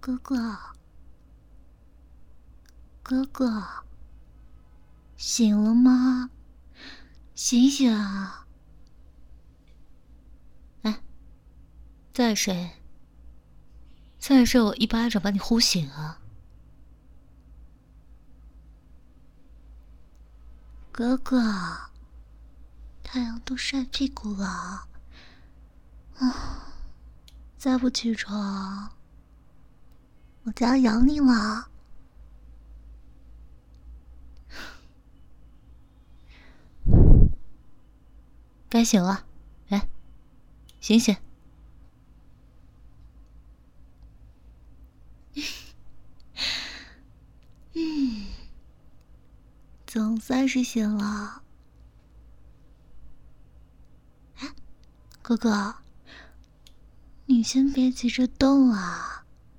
哥哥，哥哥，醒了吗？醒醒啊！ 哎，再睡，再睡我一巴掌把你呼醒啊！ 哥哥，太阳都晒屁股了，再不起床，我就要咬你了。 该醒了，来，醒醒。 总算是醒了。哎，哥哥，你先别急着动啊。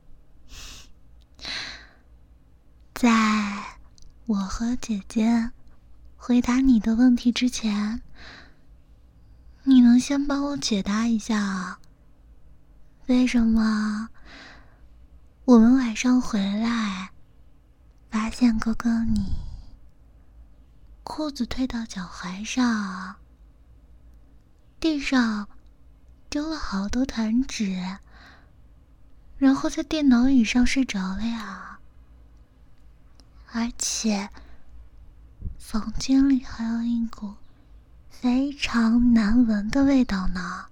在我和姐姐回答你的问题之前，你能先帮我解答一下，为什么我们晚上回来发现哥哥你裤子退到脚踝上，地上丢了好多团纸，然后在电脑椅上睡着了呀？而且房间里还有一股非常难闻的味道呢。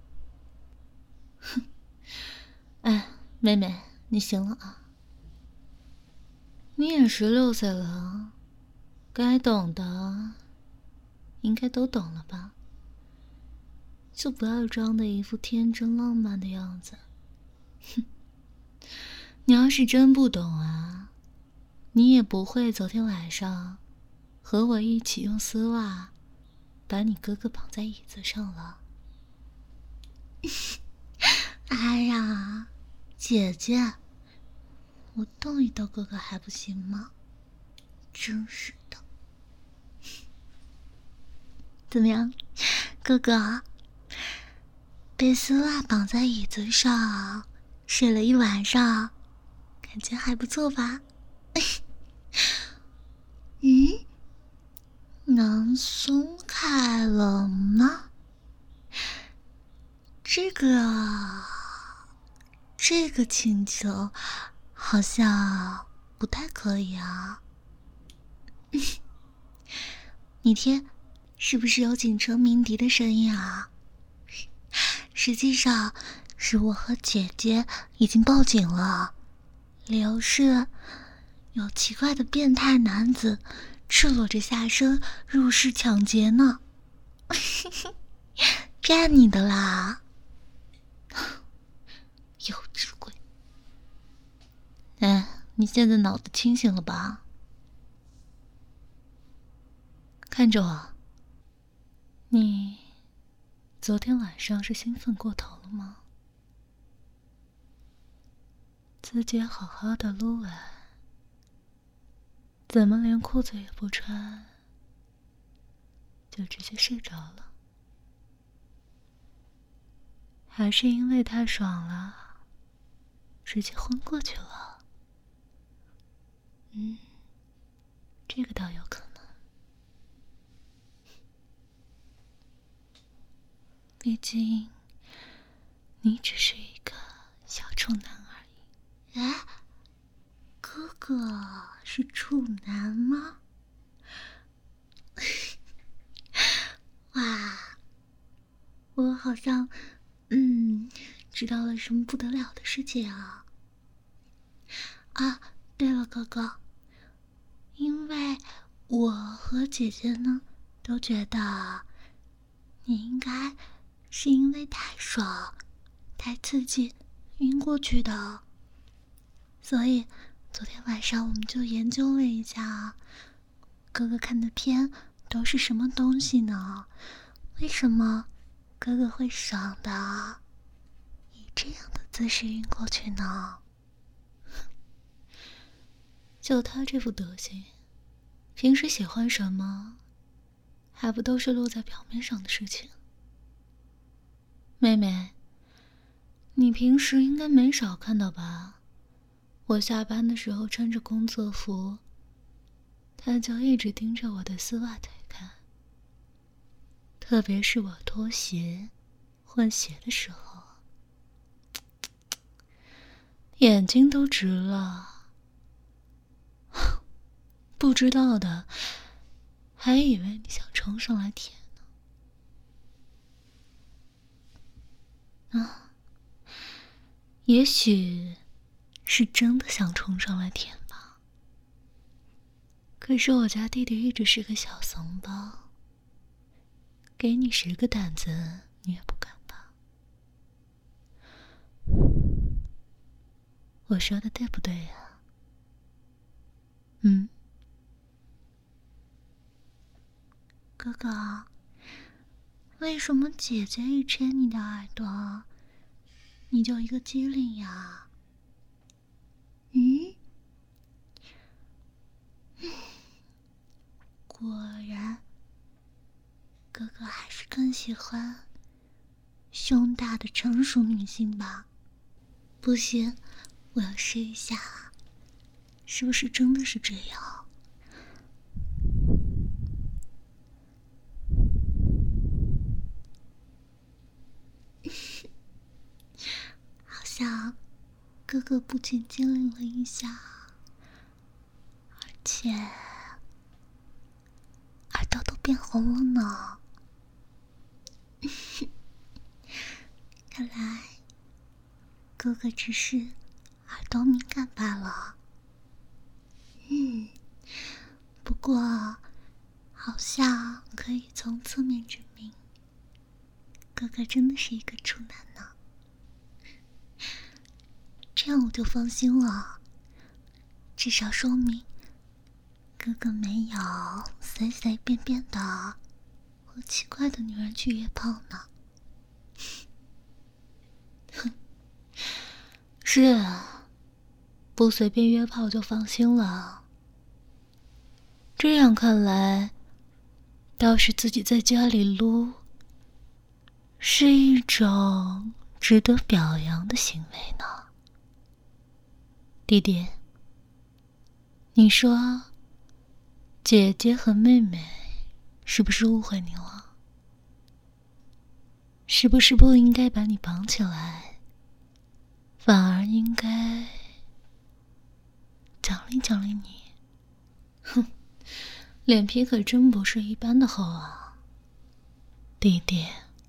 哎，妹妹，你醒了啊？你也16岁了，该懂的应该都懂了吧？就不要装的一副天真浪漫的样子。哼，你要是真不懂啊，你也不会昨天晚上和我一起用丝袜把你哥哥绑在椅子上了。 哎呀，姐姐，我动一动哥哥还不行吗？真是的。怎么样，哥哥？被丝袜绑在椅子上睡了一晚上，感觉还不错吧？嗯，能松开了吗？这个请求好像不太可以啊。你听，是不是有警车鸣笛的声音啊？实际上是我和姐姐已经报警了，理由是有奇怪的变态男子赤裸着下身入室抢劫呢。骗你的啦，幼稚鬼！ 哎，你现在脑子清醒了吧？看着我，你昨天晚上是兴奋过头了吗？自己好好的撸完，怎么连裤子也不穿，就直接睡着了？还是因为太爽了，直接昏过去了？这个倒有可能。毕竟，你只是一个小处男而已。 哎，哥哥是处男吗？哇，我好像知道了什么不得了的事情啊！啊，对了，哥哥，因为我和姐姐呢都觉得你应该是因为太爽、太刺激晕过去的，所以昨天晚上我们就研究了一下，哥哥看的片都是什么东西呢？为什么哥哥会爽的以这样的姿势晕过去呢？ 就他这副德行，平时喜欢什么，还不都是落在表面上的事情？妹妹，你平时应该没少看到吧？ 我下班的时候穿着工作服，他就一直盯着我的丝袜腿看，特别是我脱鞋、换鞋的时候，眼睛都直了。不知道的，还以为你想冲上来舔呢。啊，也许是真的想冲上来舔吧。可是我家弟弟一直是个小怂包，给你10个胆子，你也不敢吧？我说的对不对呀？ 哥哥，为什么姐姐一牵你的耳朵，你就一个机灵呀？果然，哥哥还是更喜欢胸大的成熟女性吧？不行，我要试一下，是不是真的是这样？好像哥哥不仅精灵了一下，而且耳朵都变红了呢。看来哥哥只是耳朵敏感罢了。不过好像可以从侧面证明，哥哥真的是一个处男呢。这样我就放心了，至少说明哥哥没有随随便便的和奇怪的女人去约炮呢。 是啊，不随便约炮就放心了。这样看来，倒是自己在家里撸，是一种值得表扬的行为呢。弟弟，你说姐姐和妹妹是不是误会你了？是不是不应该把你绑起来，反而应该奖励奖励你？哼，脸皮可真不是一般的厚啊。弟弟，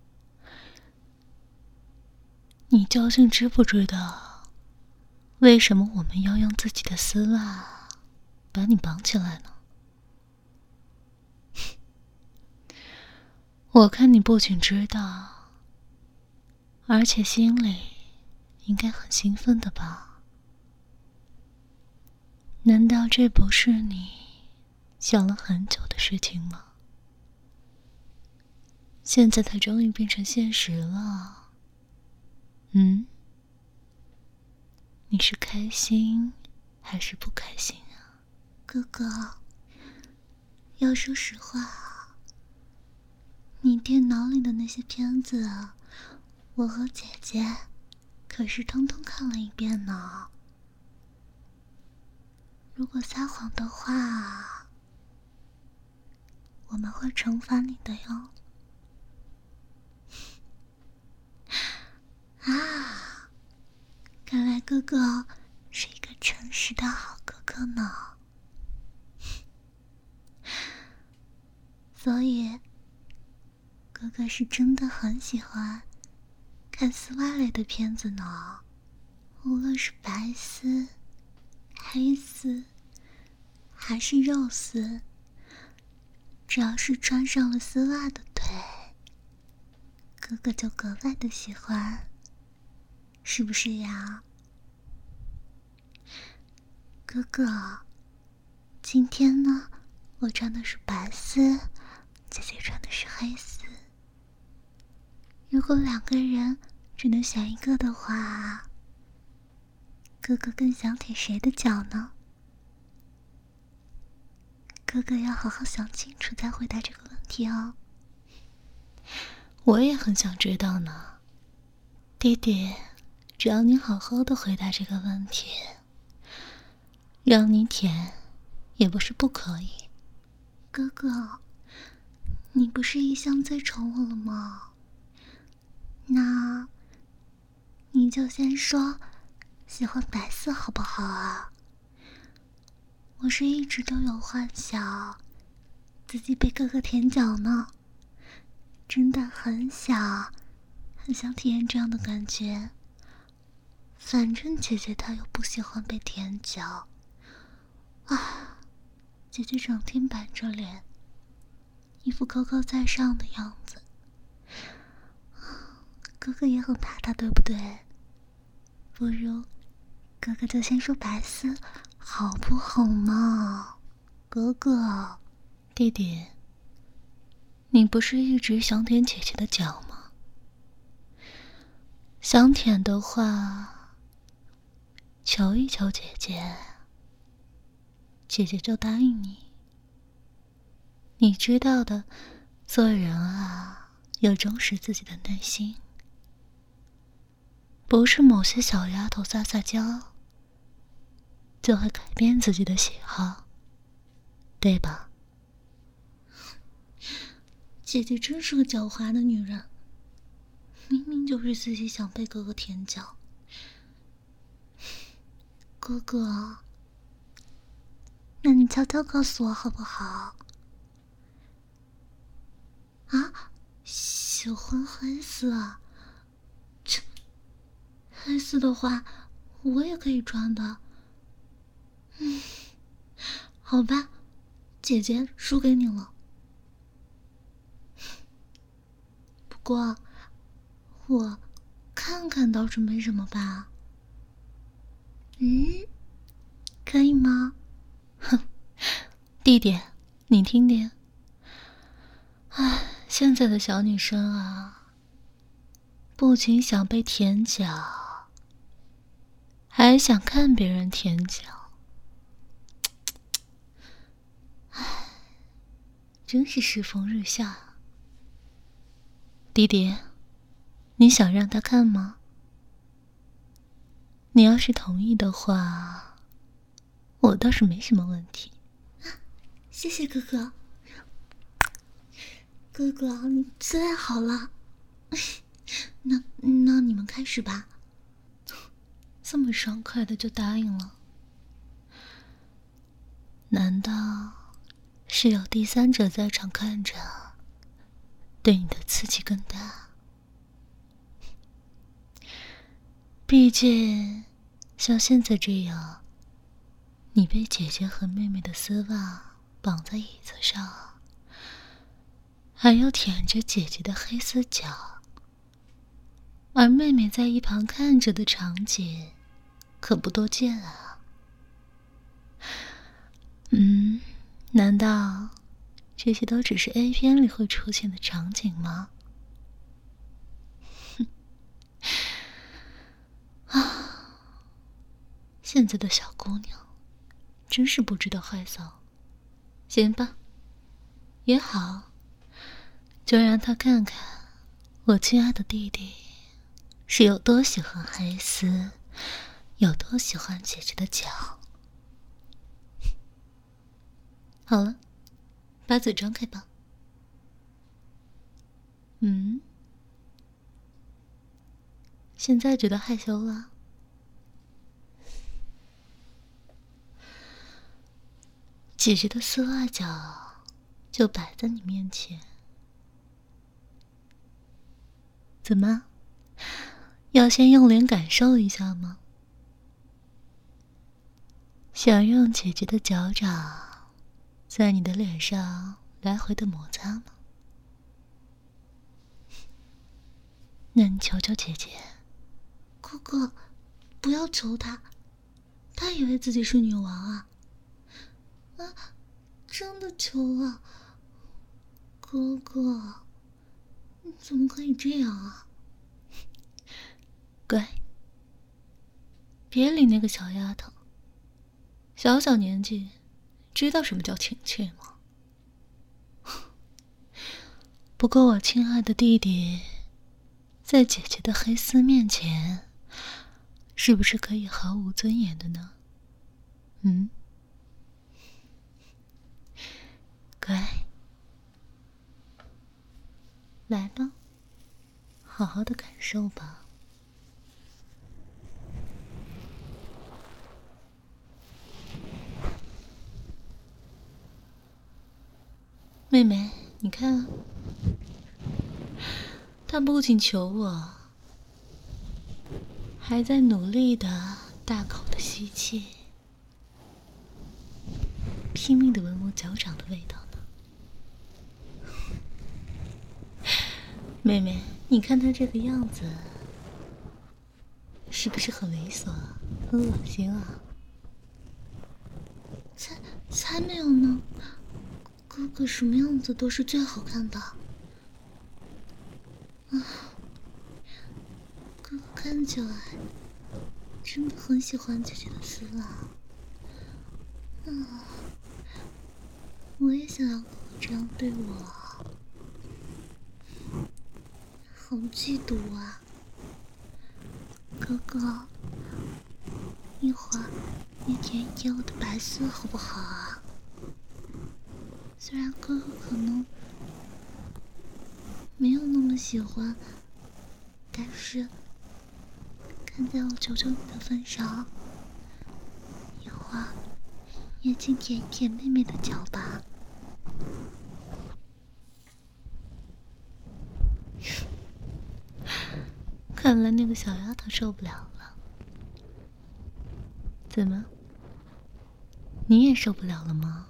你究竟知不知道为什么我们要用自己的丝袜把你绑起来呢？我看你不仅知道，而且心里应该很兴奋的吧？难道这不是你想了很久的事情吗？现在它终于变成现实了。你是开心还是不开心啊？ 哥哥，要说实话，你电脑里的那些片子，我和姐姐可是通通看了一遍呢。如果撒谎的话，我们会惩罚你的哟。啊，看来哥哥是一个诚实的好哥哥呢。所以，哥哥是真的很喜欢看丝袜类的片子呢。无论是白丝、黑丝，还是肉丝，只要是穿上了丝袜的腿，哥哥就格外的喜欢，是不是呀？哥哥，今天呢，我穿的是白丝，姐姐穿的是黑丝。如果2个人只能选一个的话，哥哥更想舔谁的脚呢？哥哥要好好想清楚再回答这个问题哦。 我也很想知道呢。弟弟，只要你好好的回答这个问题， 让你舔也不是不可以。 哥哥，你不是一向最宠我了吗？那你就先说喜欢白色好不好啊？我是一直都有幻想自己被哥哥舔脚呢，真的很想体验这样的感觉。反正姐姐她又不喜欢被舔脚啊，姐姐整天板着脸，一副高高在上的样子，哥哥也很怕她，对不对？不如哥哥就先说白丝好不好嘛？哥哥， 弟弟，你不是一直想舔姐姐的脚吗？想舔的话，求一求姐姐，姐姐就答应你。你知道的，做人啊，要忠实自己的内心，不是某些小丫头撒撒娇就会改变自己的喜好，对吧？ 姐姐真是个狡猾的女人，明明就是自己想被哥哥舔脚。哥哥，那你悄悄告诉我好不好？啊，喜欢黑丝啊？这黑丝的话，我也可以穿的。好吧，姐姐输给你了。不过，我看看倒是没什么吧。可以吗？ 哼，弟弟，你听听。唉，现在的小女生啊，不仅想被舔脚，还想看别人舔脚。唉，真是世风日下。弟弟，你想让他看吗？你要是同意的话，我倒是没什么问题。 谢谢哥哥。哥哥，你最好了。那你们开始吧。 这么爽快的就答应了？难道是有第三者在场看着，对你的刺激更大？毕竟像现在这样，你被姐姐和妹妹的丝袜绑在椅子上，还要舔着姐姐的黑丝脚，而妹妹在一旁看着的场景可不多见啊。难道这些都只是 A 片里会出现的场景吗？现在的小姑娘真是不知道害臊。行吧，也好，就让她看看我亲爱的弟弟是有多喜欢黑丝，有多喜欢姐姐的脚。好了，把嘴张开吧。现在觉得害羞了？姐姐的丝袜脚就摆在你面前，怎么？要先用脸感受一下吗？想用姐姐的脚掌在你的脸上来回的摩擦吗？那你求求姐姐。 哥哥，不要求他，他以为自己是女王啊！真的求了，哥哥，你怎么可以这样啊？ 乖，别理那个小丫头，小小年纪，知道什么叫亲切吗？不过我亲爱的弟弟，在姐姐的黑丝面前，是不是可以毫无尊严的呢？ 嗯，乖，来吧，好好的感受吧。妹妹，你看啊，他不仅求我，还在努力的大口的吸气，拼命的闻我脚掌的味道呢。妹妹，你看他这个样子，是不是很猥琐啊，很恶心啊？ 才没有呢，哥哥什么样子都是最好看的。哥哥看起来真的很喜欢姐姐的丝袜。我也想要哥哥这样对我，好嫉妒啊！哥哥，一会儿也舔一舔我的白丝好不好啊？虽然哥哥可能没有那么喜欢，但是看在我求求你的份上，一会儿也请舔一舔妹妹的脚吧。 看来那个小丫头受不了了。怎么？你也受不了了吗？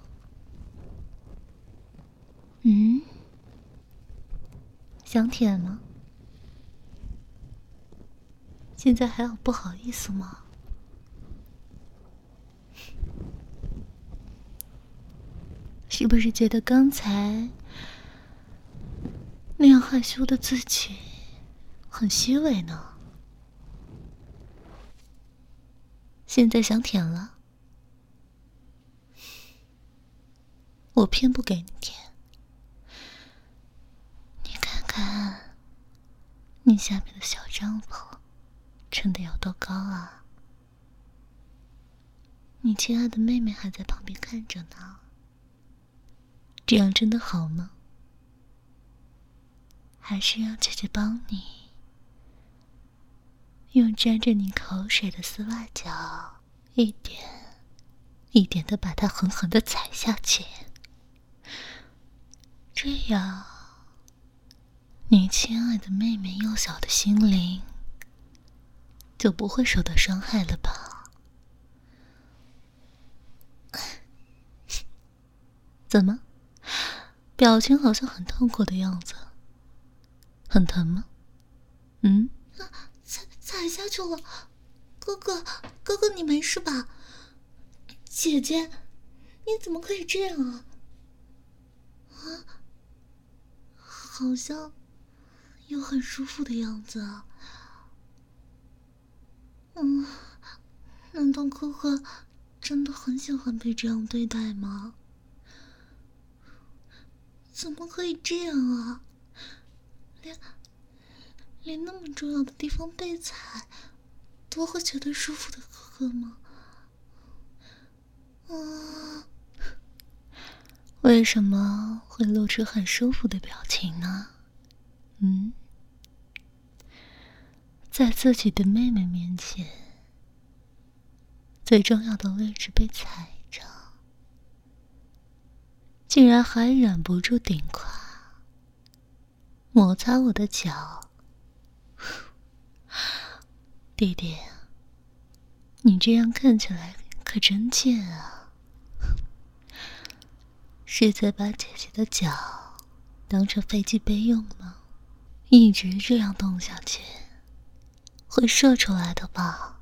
嗯？想舔吗？现在还有不好意思吗？是不是觉得刚才那样害羞的自己很虚伪呢？现在想舔了，我偏不给你舔。你看看，你下面的小帐篷撑得有多高啊？你亲爱的妹妹还在旁边看着呢，这样真的好吗？还是让姐姐帮你，用沾着你口水的丝袜脚，一点一点的把它狠狠的踩下去，这样，你亲爱的妹妹幼小的心灵就不会受到伤害了吧？怎么？表情好像很痛苦的样子，很疼吗？嗯？ 踩下去了，哥哥，你没事吧？姐姐，你怎么可以这样啊？好像又很舒服的样子啊。难道哥哥真的很喜欢被这样对待吗？怎么可以这样啊？连那么重要的地方被踩，都会觉得舒服的哥哥吗？ 为什么会露出很舒服的表情呢？嗯？在自己的妹妹面前，最重要的位置被踩着，竟然还忍不住顶胯，摩擦我的脚。弟弟，你这样看起来可真贱啊！是在把姐姐的脚当成飞机杯用吗？一直这样动下去，会射出来的吧？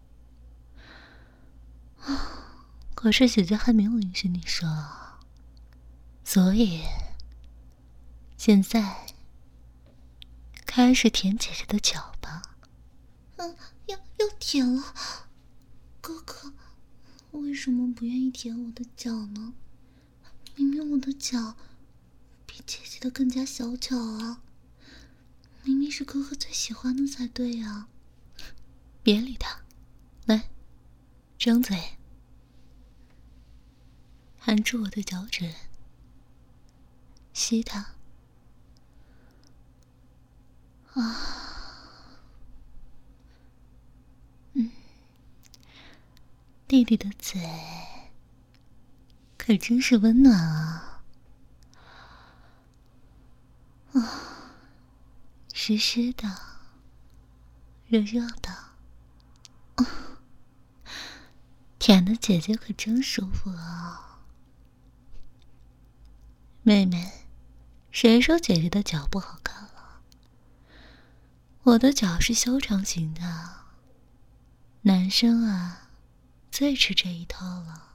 可是姐姐还没有允许你射啊，所以现在开始舔姐姐的脚吧。 要舔了，哥哥，为什么不愿意舔我的脚呢？明明我的脚比姐姐的更加小巧啊，明明是哥哥最喜欢的才对啊。 别理他，来，张嘴。 含住我的脚趾，吸它。弟弟的嘴可真是温暖啊！湿湿的，热热的，舔的姐姐可真舒服啊！妹妹，谁说姐姐的脚不好看了？我的脚是修长型的，男生啊，最吃这一套了。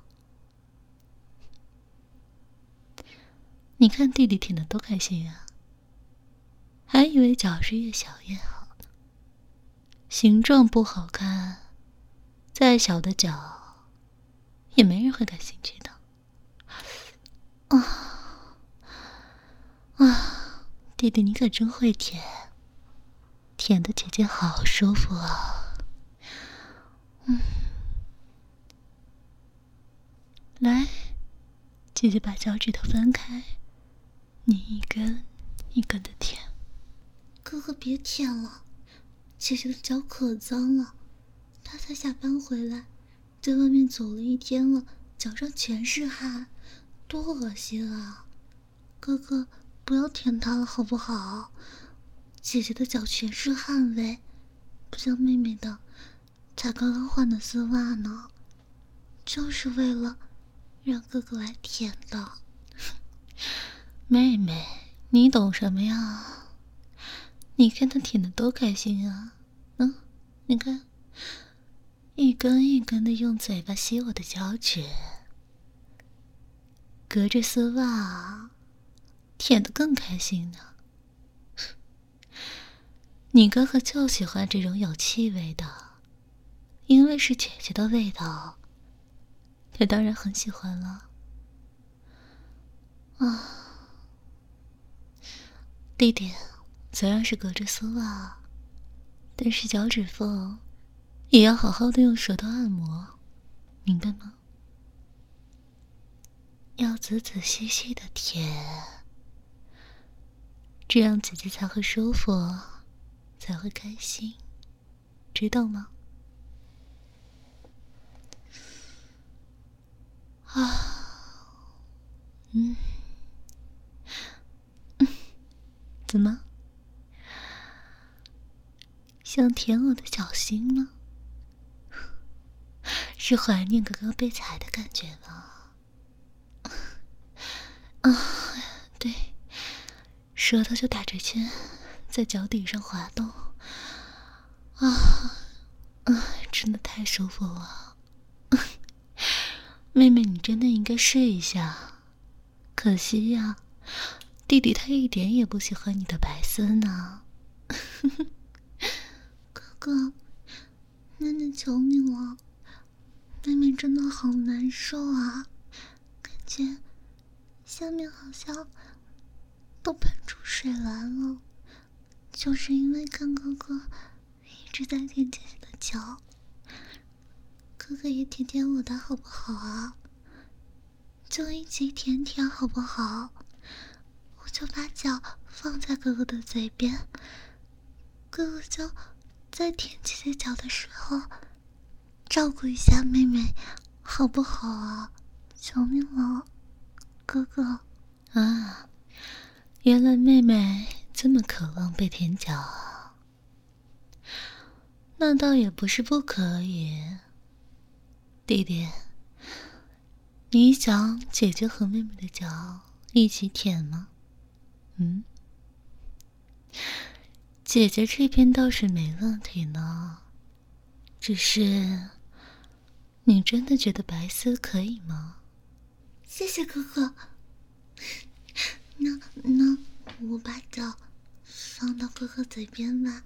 你看弟弟舔的多开心啊！还以为脚是越小越好呢，形状不好看，再小的脚也没人会感兴趣的。弟弟你可真会舔，舔的姐姐好舒服啊。来，姐姐把脚趾头分开，你一根一根的舔。 哥哥别舔了，姐姐的脚可脏了，她才下班回来，在外面走了一天了，脚上全是汗，多恶心啊！哥哥不要舔她了好不好？姐姐的脚全是汗味，不像妹妹的，才刚刚换的丝袜呢，就是为了让哥哥来舔的。 妹妹，你懂什么呀？你看他舔的多开心啊！你看，一根一根的用嘴巴吸我的脚趾，隔着丝袜，舔得更开心呢。你哥哥就喜欢这种有气味的，因为是姐姐的味道，他当然很喜欢了。弟弟，虽然是隔着丝袜，但是脚趾缝也要好好的用舌头按摩，明白吗？要仔仔细细的舔，这样姐姐才会舒服，才会开心，知道吗？怎么？想舔我的脚心吗？是怀念哥哥被踩的感觉吗？对，舌头就打着圈，在脚底上滑动。真的太舒服了。妹妹，你真的应该试一下。可惜呀，弟弟他一点也不喜欢你的白丝呢。 哥哥，妹妹求你了，妹妹真的好难受啊，感觉下面好像都喷出水来了，就是因为看哥哥一直在舔姐姐的脚。哥哥也舔舔我的好不好啊？就一起舔舔好不好？我就把脚放在哥哥的嘴边，哥哥就在舔姐姐脚的时候照顾一下妹妹好不好啊？求你了，哥哥。 原来妹妹这么渴望被舔脚啊。那倒也不是不可以。弟弟，你想姐姐和妹妹的脚一起舔吗？姐姐这边倒是没问题呢，只是你真的觉得白丝可以吗？ 谢谢哥哥。那我把脚放到哥哥嘴边吧。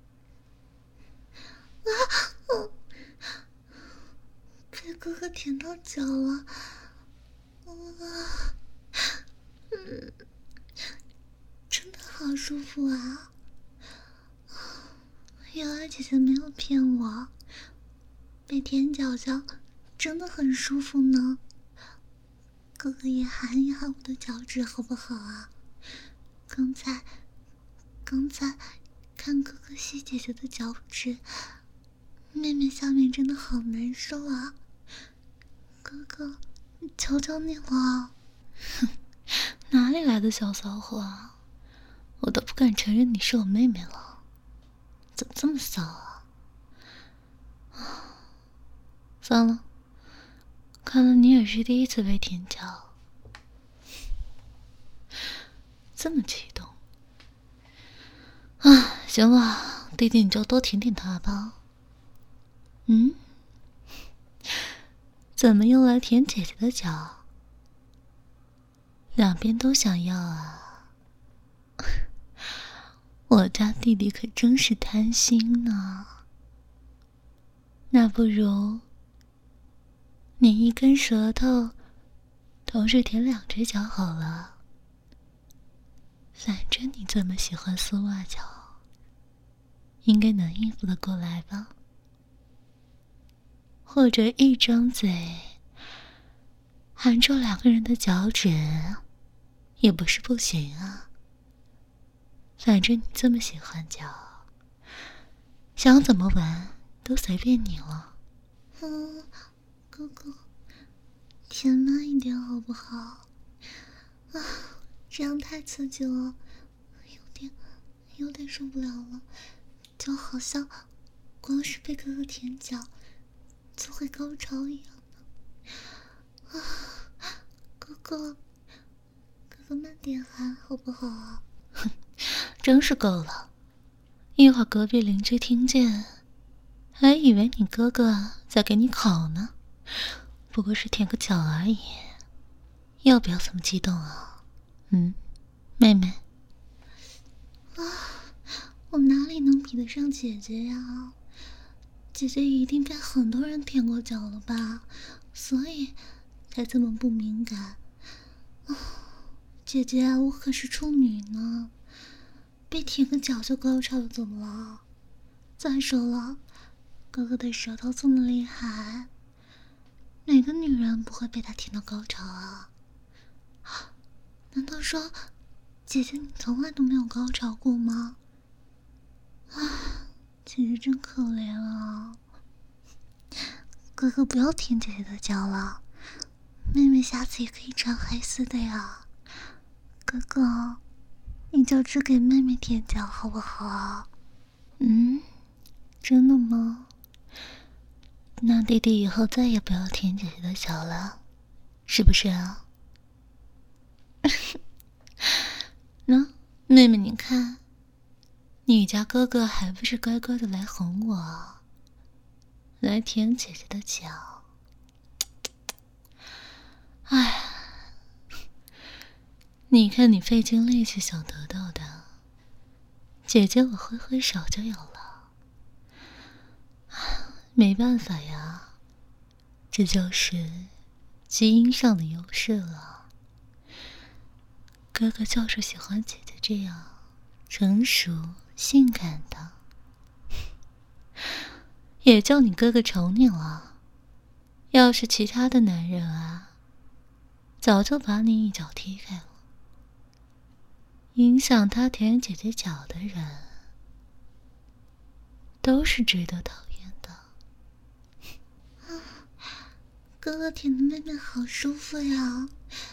被哥哥舔到脚了。真的好舒服啊！原来姐姐没有骗我，被舔脚脚真的很舒服呢。 哥哥也含一含我的脚趾好不好啊？刚才看哥哥吸姐姐的脚趾，妹妹下面真的好难受啊！哥哥，求求你了！ 哼，哪里来的小骚货啊？我都不敢承认你是我妹妹了，怎么这么骚啊？算了，看来你也是第一次被舔脚，这么激动。啊，行了，弟弟你就多舔舔他吧。嗯？怎么又来舔姐姐的脚？两边都想要啊？我家弟弟可真是贪心呢。那不如你一根舌头同时舔2只脚好了，反正你这么喜欢丝袜脚，应该能应付得过来吧？或者一张嘴含住2个人的脚趾也不是不行啊。反正你这么喜欢脚，想怎么玩都随便你了。 哥哥，舔慢一点好不好？啊，这样太刺激了，有点受不了了，就好像光是被哥哥舔脚就会高潮一样的。啊，哥哥慢点含好不好啊？ 哼，真是够了！一会儿隔壁邻居听见，还以为你哥哥在给你烤呢，不过是舔个脚而已，要不要这么激动啊？妹妹。 啊，我哪里能比得上姐姐呀？姐姐一定被很多人舔过脚了吧，所以才这么不敏感。姐姐，我可是处女呢，被舔个脚就高潮了，怎么了？再说了，哥哥的舌头这么厉害，哪个女人不会被他舔到高潮啊？难道说，姐姐你从来都没有高潮过吗？啊，姐姐真可怜啊！哥哥不要舔姐姐的脚了，妹妹下次也可以穿黑丝的呀。哥哥，你就只给妹妹舔脚好不好？ 真的吗？那弟弟以后再也不要舔姐姐的脚了，是不是啊？那妹妹你看，你家哥哥还不是乖乖的来哄我，来舔姐姐的脚。哎，你看你费尽力气想得到的，姐姐我挥挥手就有了。没办法呀，这就是基因上的优势了。哥哥就是喜欢姐姐这样成熟性感的，也就你哥哥宠你了。要是其他的男人啊，早就把你一脚踢开了。影响他舔姐姐脚的人，都是值得讨厌的。 哥哥舔的妹妹好舒服呀！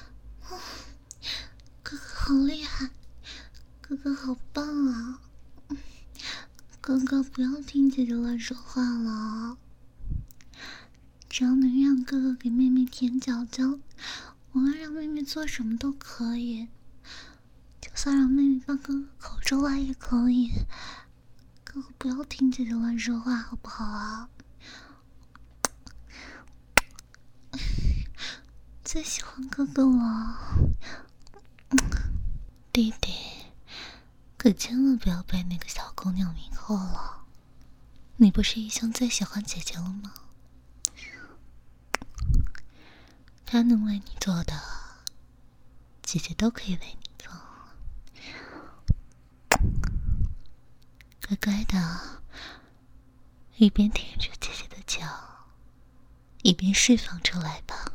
哥哥好厉害，哥哥好棒啊！哥哥不要听姐姐乱说话了，只要能让哥哥给妹妹舔脚脚，无论让妹妹做什么都可以，就算让妹妹帮哥哥口出来也可以。哥哥不要听姐姐乱说话好不好啊？最喜欢哥哥了。 弟弟，可千万不要被那个小姑娘迷惑了。你不是一向最喜欢姐姐了吗？她能为你做的，姐姐都可以为你做。乖乖的，一边舔着姐姐的脚，一边释放出来吧。